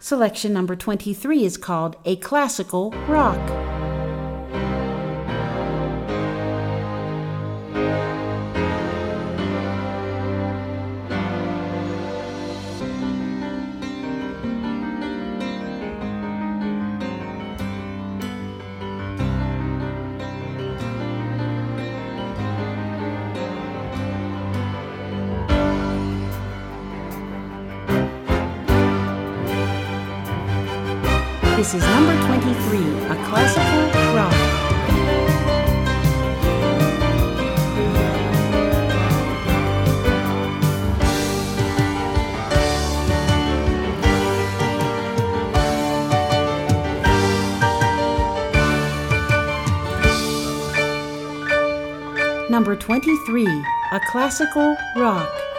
Selection number 23 is called A Classical Rock. This is number 23, A Classical Rock. Number 23, A Classical Rock.